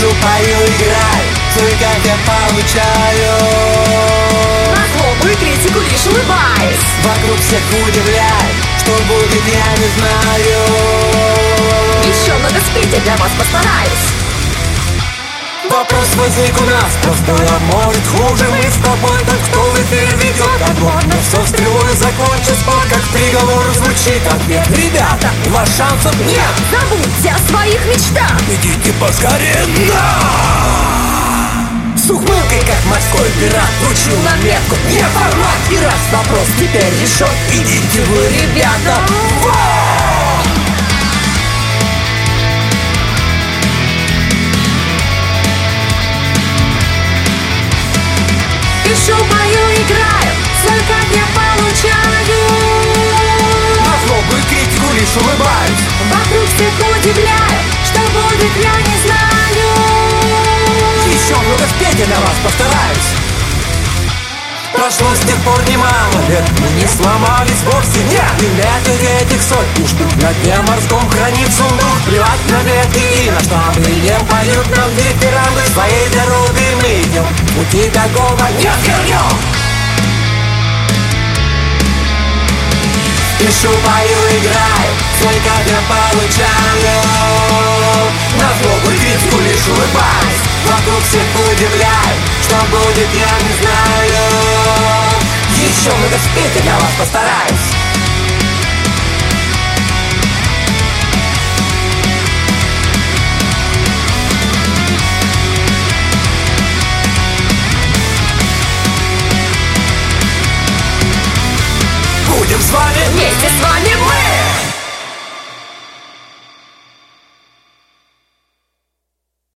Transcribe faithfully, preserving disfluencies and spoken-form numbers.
Пишу, пою, играю, свой кайф я получаю. На злобу и критику лишь улыбаюсь. Вокруг всех удивляет, что будет, я не знаю. Еще много спеть, я для вас постараюсь. Вопрос возник у нас, просто а может хуже. Мы с тобой тот, кто в эфир ведет отбор. Но все стрелой закончит спор, как приговор звучит ответ. Ребята, у вас шансов нет. Забудьте о своих мечтах. Идите поскорее на! С ухмылкой, как морской пират, вручил нам метку, не формат. И раз вопрос теперь решен, идите вы, ребята, вон! Пишу, пою, играю, свой кайф я получаю. На злобу и критику лишь улыбаюсь. Вокруг всех удивляю, что будет, я не знаю. Еще много спеть, я для вас постараюсь. Прошло с тех пор немало лет, мы не сломались вовсе, нет. И метод этих сотни штук на дне морском хранит сундук. Плевать на ветки и на штампы, не поют нам дифирамбы. Своей дорогой мы идем, пути такого не вернем. Пишу, пою, играю, свой кайф я получаю. На злобу и критику лишь улыбаюсь. Вокруг всех удивляю, что будет, я не знаю. Еще много спеть, я для вас постараюсь.